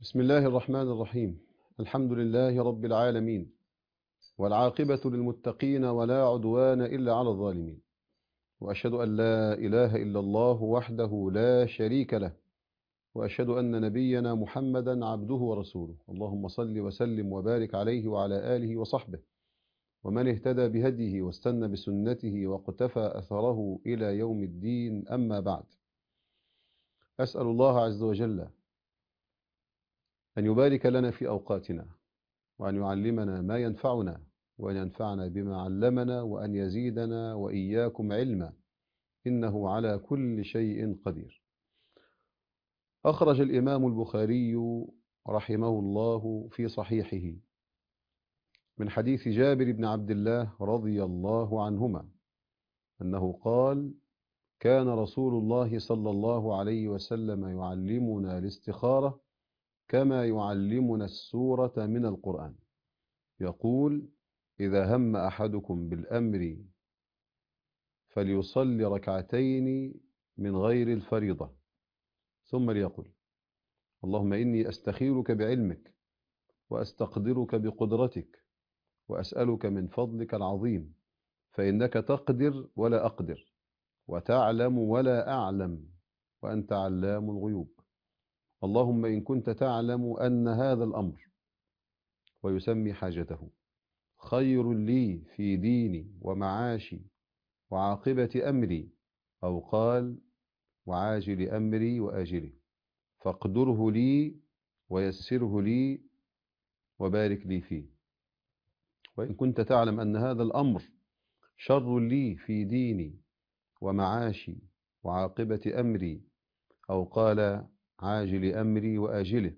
بسم الله الرحمن الرحيم. الحمد لله رب العالمين، والعاقبة للمتقين ولا عدوان إلا على الظالمين، وأشهد أن لا إله إلا الله وحده لا شريك له، وأشهد أن نبينا محمدا عبده ورسوله. اللهم صل وسلم وبارك عليه وعلى آله وصحبه ومن اهتدى بهديه واستنى بسنته واقتفى أثره إلى يوم الدين. أما بعد، أسأل الله عز وجل أن يبارك لنا في أوقاتنا، وأن يعلمنا ما ينفعنا، وأن ينفعنا بما علمنا، وأن يزيدنا وإياكم علما، إنه على كل شيء قدير. أخرج الإمام البخاري رحمه الله في صحيحه من حديث جابر بن عبد الله رضي الله عنهما أنه قال: كان رسول الله صلى الله عليه وسلم يعلمنا الاستخارة كما يعلمنا السورة من القرآن، يقول: إذا هم أحدكم بالأمر فليصل ركعتين من غير الفريضة، ثم ليقل: اللهم إني أستخيرك بعلمك، وأستقدرك بقدرتك، وأسألك من فضلك العظيم، فإنك تقدر ولا أقدر، وتعلم ولا أعلم، وأنت علام الغيوب. اللهم إن كنت تعلم أن هذا الأمر، ويسمي حاجته، خير لي في ديني ومعاشي وعاقبة أمري، أو قال وعاجل أمري وآجله، فاقدره لي ويسره لي وبارك لي فيه. وإن كنت تعلم أن هذا الأمر شر لي في ديني ومعاشي وعاقبة أمري، أو قال عاجل أمري وآجله،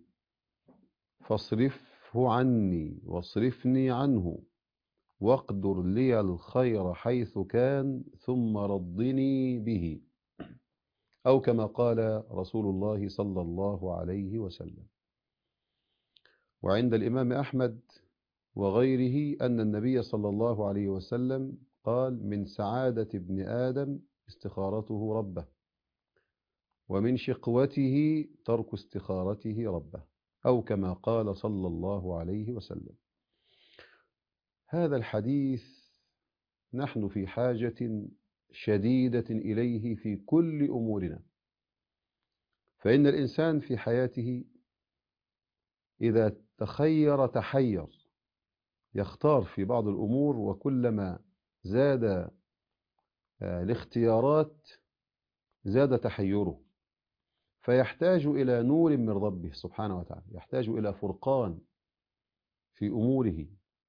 فاصرفه عني واصرفني عنه، واقدر لي الخير حيث كان، ثم ردني به، أو كما قال رسول الله صلى الله عليه وسلم. وعند الإمام أحمد وغيره أن النبي صلى الله عليه وسلم قال: من سعادة ابن آدم استخارته ربه، ومن شقوته ترك استخارته ربه، أو كما قال صلى الله عليه وسلم. هذا الحديث نحن في حاجة شديدة إليه في كل أمورنا، فإن الإنسان في حياته إذا تحير، يختار في بعض الأمور، وكلما زاد الاختيارات زاد تحيره، فيحتاج إلى نور من ربه سبحانه وتعالى، يحتاج إلى فرقان في أموره.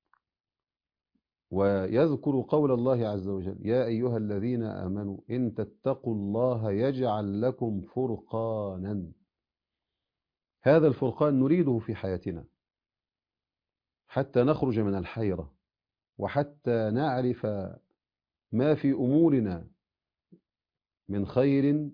ويذكر قول الله عز وجل: يا أيها الذين آمنوا إن تتقوا الله يجعل لكم فرقانا. هذا الفرقان نريده في حياتنا حتى نخرج من الحيرة، وحتى نعرف ما في أمورنا من خير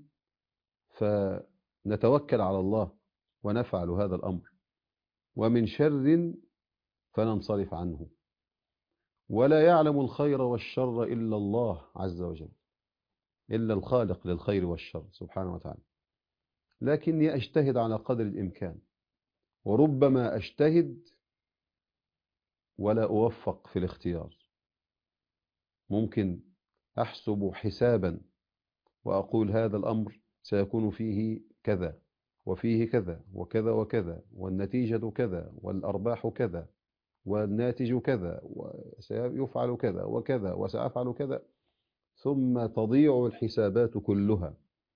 فنتوكل على الله ونفعل هذا الأمر، ومن شر فننصرف عنه. ولا يعلم الخير والشر إلا الله عز وجل، إلا الخالق للخير والشر سبحانه وتعالى. لكني أجتهد على قدر الإمكان، وربما أجتهد ولا أوفق في الاختيار. ممكن أحسب حسابا وأقول هذا الأمر سيكون فيه كذا وفيه كذا وكذا وكذا، والنتيجة كذا والأرباح كذا والناتج كذا، وسيفعل كذا وكذا وسأفعل كذا، ثم تضيع الحسابات كلها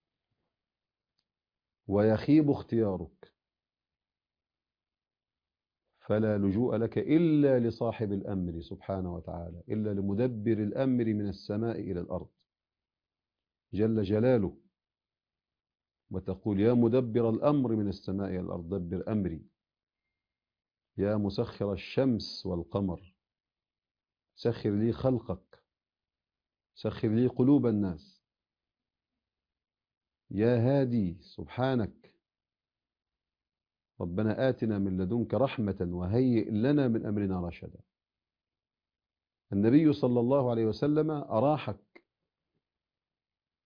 ويخيب اختيارك، فلا لجوء لك إلا لصاحب الأمر سبحانه وتعالى، إلا لمدبر الأمر من السماء إلى الأرض جل جلاله، وتقول: يا مدبر الأمر من السماء إلى الأرض دبر أمري، يا مسخر الشمس والقمر سخر لي خلقك، سخر لي قلوب الناس، يا هادي سبحانك، ربنا آتنا من لدنك رحمة وهيئ لنا من أمرنا رشدا. النبي صلى الله عليه وسلم أراحك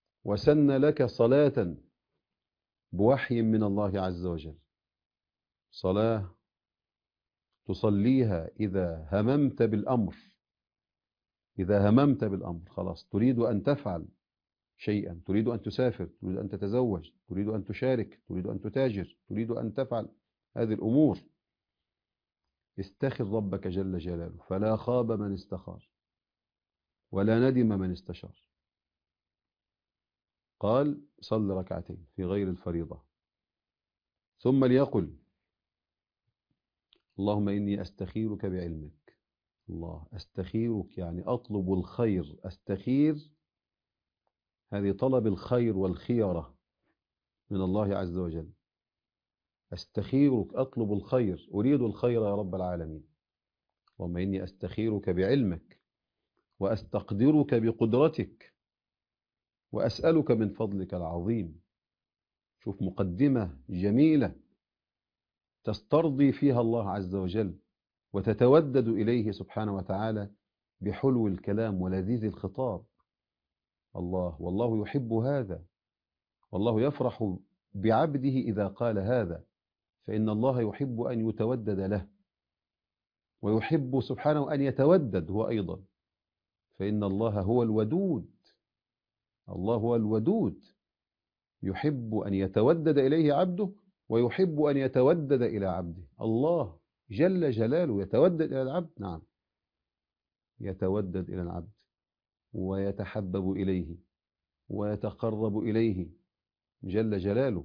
وسن لك صلاة بوحي من الله عز وجل، صلاة تصليها إذا هممت بالأمر، إذا هممت بالأمر خلاص تريد أن تفعل شيئا، تريد أن تسافر، تريد أن تتزوج، تريد أن تشارك، تريد أن تتاجر، تريد أن تفعل هذه الأمور، استخر ربك جل جلاله، فلا خاب من استخار ولا ندم من استشار. قال صل ركعتين في غير الفريضة، ثم ليقل اللهم إني أستخيرك بعلمك. الله، أستخيرك يعني أطلب الخير، أستخير هذه طلب الخير والخيرة من الله عز وجل. أستخيرك، أطلب الخير، أريد الخير يا رب العالمين. اللهم إني أستخيرك بعلمك وأستقدرك بقدرتك وأسألك من فضلك العظيم. شوف مقدمة جميلة تسترضي فيها الله عز وجل وتتودد إليه سبحانه وتعالى بحلو الكلام ولذيذ الخطاب. الله، والله يحب هذا، والله يفرح بعبده إذا قال هذا، فإن الله يحب أن يتودد له، ويحب سبحانه أن يتودد هو أيضا، فإن الله هو الودود. الله هو الودود، يحب أن يتودد إليه عبده ويحب أن يتودد إلى عبده. الله جل جلاله يتودد إلى العبد، نعم، يتودد إلى العبد ويتحبب إليه ويتقرب إليه جل جلاله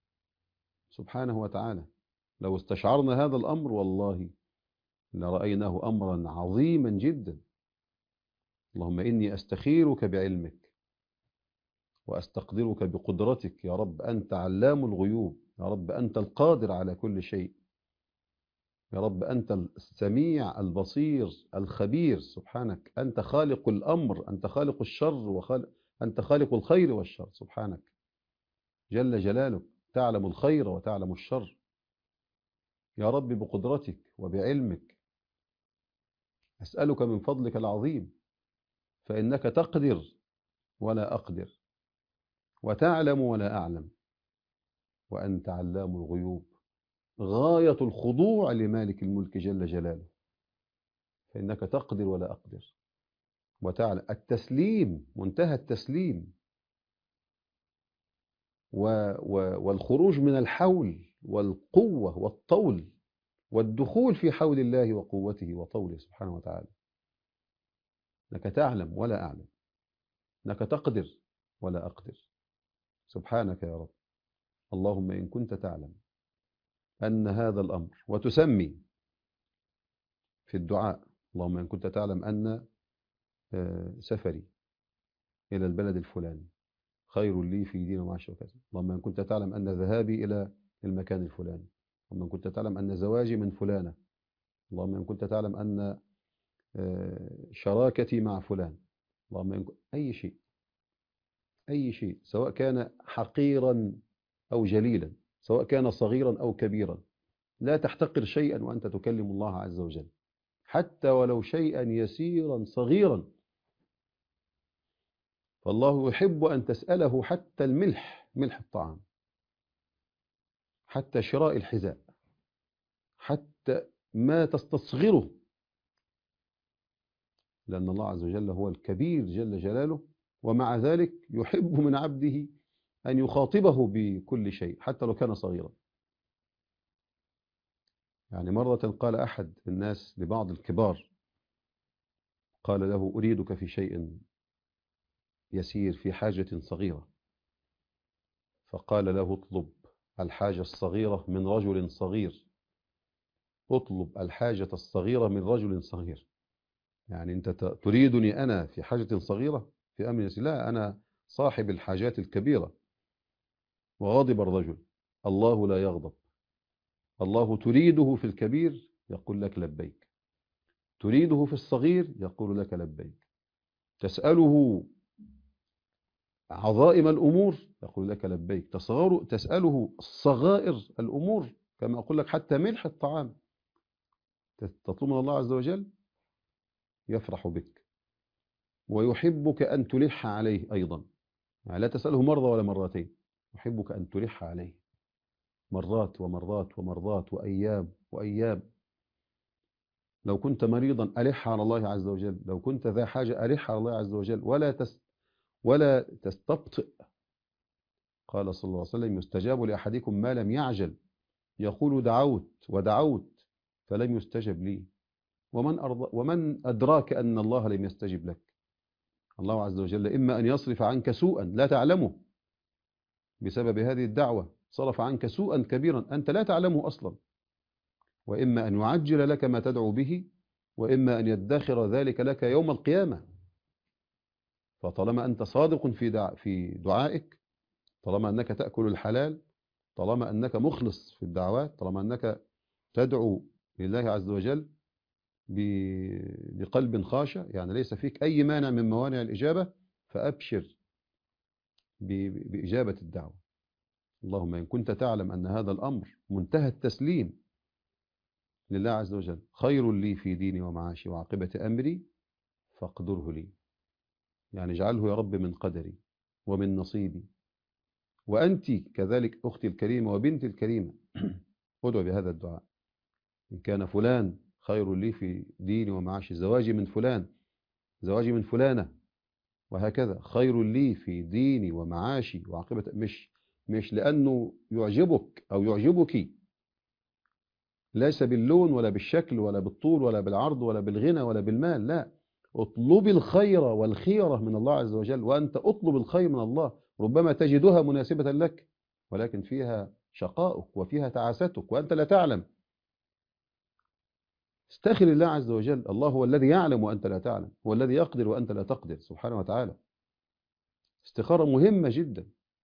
سبحانه وتعالى. لو استشعرنا هذا الأمر والله لرأيناه أمرا عظيما جدا. اللهم إني أستخيرك بعلمك وأستقدرك بقدرتك يا رب، أنت علام الغيوب، يا رب أنت القادر على كل شيء، يا رب أنت السميع البصير الخبير سبحانك، أنت خالق الأمر، أنت خالق الشر أنت خالق الخير والشر سبحانك جل جلالك، تعلم الخير وتعلم الشر. يا رب بقدرتك وبعلمك أسألك من فضلك العظيم، فإنك تقدر ولا أقدر، وتعلم ولا أعلم، وأنت علام الغيوب، غاية الخضوع لمالك الملك جل جلاله، فإنك تقدر ولا أقدر، وتعلم. التسليم، منتهى التسليم والخروج من الحول والقوة والطول والدخول في حول الله وقوته وطوله سبحانه وتعالى. إنك تعلم ولا أعلم، إنك تقدر ولا أقدر، سبحانك يا رب. اللهم إن كنت تعلم أن هذا الأمر، وتسمي في الدعاء اللهم إن كنت تعلم أن سفري إلى البلد الفلاني خير لي في دين ومعاش وكذا، اللهم إن كنت تعلم أن ذهابي إلى المكان الفلاني، اللهم إن كنت تعلم أن زواجي من فلانة، اللهم إن كنت تعلم أن شراكتي مع فلان، اللهم إن أي شيء، أي شيء، سواء كان حقيرا أو جليلا، سواء كان صغيرا أو كبيرا، لا تحتقر شيئا وأنت تكلم الله عز وجل، حتى ولو شيئا يسيرا صغيرا، فالله يحب أن تسأله حتى الملح، ملح الطعام، حتى شراء الحذاء، حتى ما تستصغره، لأن الله عز وجل هو الكبير جل جلاله، ومع ذلك يحب من عبده أن يخاطبه بكل شيء حتى لو كان صغيرا. يعني مرة قال أحد الناس لبعض الكبار، قال له أريدك في شيء يسير، في حاجة صغيرة، فقال له اطلب الحاجة الصغيرة من رجل صغير، اطلب الحاجة الصغيرة من رجل صغير. يعني أنت تريدني أنا في حاجة صغيرة في أمر يسير؟ لا، أنا صاحب الحاجات الكبيرة. وغضب الرجل. الله لا يغضب، الله تريده في الكبير يقول لك لبيك، تريده في الصغير يقول لك لبيك، تسأله عظائم الأمور يقول لك لبيك، تسأله صغائر الأمور كما أقول لك حتى ملح الطعام تطلب من الله عز وجل يفرح بك ويحبك أن تلح عليه أيضا. يعني لا تسأله مرة ولا مرتين، يحبك أن تلح عليه. مرات ومرات ومرات وأيام وأيام. لو كنت مريضا ألح على الله عز وجل، لو كنت ذا حاجة ألح على الله عز وجل، ولا تستبطئ. قال صلى الله عليه وسلم: يستجاب لأحدكم ما لم يعجل. يقول: دعوت ودعوت فلم يستجب لي. ومن أدراك أن الله لم يستجب لك؟ الله عز وجل إما أن يصرف عنك سوءا لا تعلمه بسبب هذه الدعوة، صرف عنك سوءا كبيرا أنت لا تعلمه أصلا، وإما أن يعجل لك ما تدعو به، وإما أن يدخر ذلك لك يوم القيامة. فطالما أنت صادق في دعائك، طالما أنك تأكل الحلال، طالما أنك مخلص في الدعوات، طالما أنك تدعو لله عز وجل بقلب خاشع، يعني ليس فيك أي مانع من موانع الإجابة، فأبشر بإجابة الدعوة. اللهم إن كنت تعلم أن هذا الأمر منتهى التسليم لله عز وجل، خير لي في ديني ومعاشي وعاقبة أمري، فاقدره لي. يعني اجعله يا رب من قدري ومن نصيبي. وأنت كذلك أختي الكريمة وبنتي الكريمة ادعو بهذا الدعاء. إن كان فلان خير لي في ديني ومعاشي، زواجي من فلان، زواجي من فلانة، وهكذا خير لي في ديني ومعاشي وعاقبة، مش لأنه يعجبك أو يعجبك، ليس باللون ولا بالشكل ولا بالطول ولا بالعرض ولا بالغنى ولا بالمال، لا. اطلب الخير والخيرة من الله عز وجل، وأنت اطلب الخير من الله، ربما تجدها مناسبة لك، ولكن فيها شقاؤك وفيها تعاستك وأنت لا تعلم. استخر الله عز وجل، الله هو الذي يعلم وأنت لا تعلم، هو الذي يقدر وأنت لا تقدر، سبحانه وتعالى. استخارة مهمة جدا.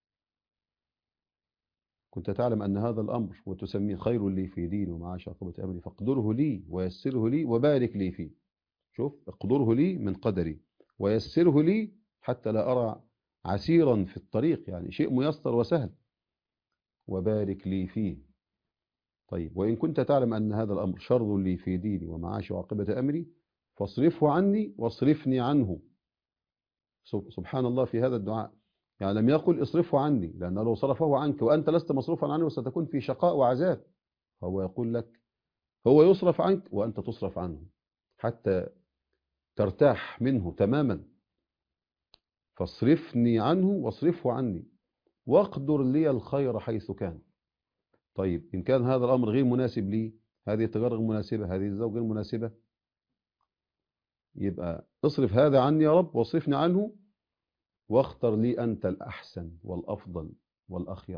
كنت تعلم أن هذا الأمر وتسميه خير لي في ديني ومعاشي عقبة أمري، فاقدره لي ويسره لي وبارك لي فيه. شوف، اقدره لي من قدري ويسره لي حتى لا أرى عسيرا في الطريق، يعني شيء ميسر وسهل، وبارك لي فيه. طيب، وإن كنت تعلم أن هذا الأمر شر لي في ديني ومعاشي وعقبة أمري، فاصرفه عني واصرفني عنه. سبحان الله في هذا الدعاء، يعني لم يقل اصرفه عني، لأنه لو صرفه عنك وأنت لست مصروفا عنه ستكون في شقاء وعذاب. هو يقول لك هو يصرف عنك وأنت تصرف عنه حتى ترتاح منه تماما. فاصرفني عنه واصرفه عني واقدر لي الخير حيث كان. طيب، إن كان هذا الأمر غير مناسب لي، هذه التجارة غير مناسبة، هذه الزوجة غير مناسبة، يبقى اصرف هذا عني يا رب واصرفني عنه، واختر لي أنت الأحسن والأفضل والأخير،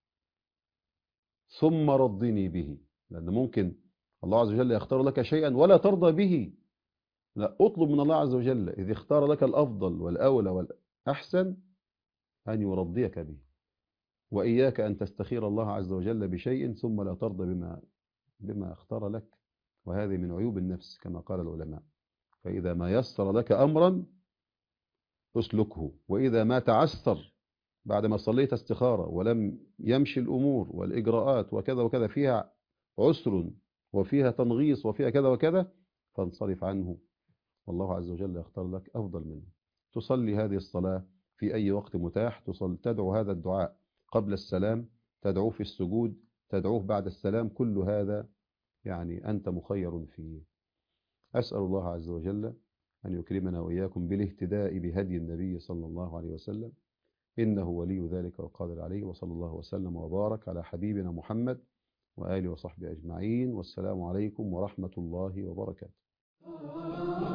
ثم رضني به. لأن ممكن الله عز وجل يختار لك شيئا ولا ترضى به. لا، اطلب من الله عز وجل إذ اختار لك الأفضل والأولى والأحسن أن يرضيك به. وإياك أن تستخير الله عز وجل بشيء ثم لا ترضى بما اختار لك، وهذه من عيوب النفس كما قال العلماء. فإذا ما يسر لك أمرا اسلكه، وإذا ما تعسر بعد ما صليت استخارة ولم يمشي الأمور والإجراءات وكذا وكذا، فيها عسر وفيها تنغيص وفيها كذا وكذا، فانصرف عنه، والله عز وجل يختار لك أفضل منه. تصلي هذه الصلاة في أي وقت متاح، تدعو هذا الدعاء قبل السلام، تدعوه في السجود، تدعوه بعد السلام، كل هذا يعني أنت مخير فيه. أسأل الله عز وجل أن يكرمنا وإياكم بالاهتداء بهدي النبي صلى الله عليه وسلم، إنه ولي ذلك والقادر عليه. وصلى الله وسلم وبارك على حبيبنا محمد وآله وصحبه أجمعين، والسلام عليكم ورحمة الله وبركاته.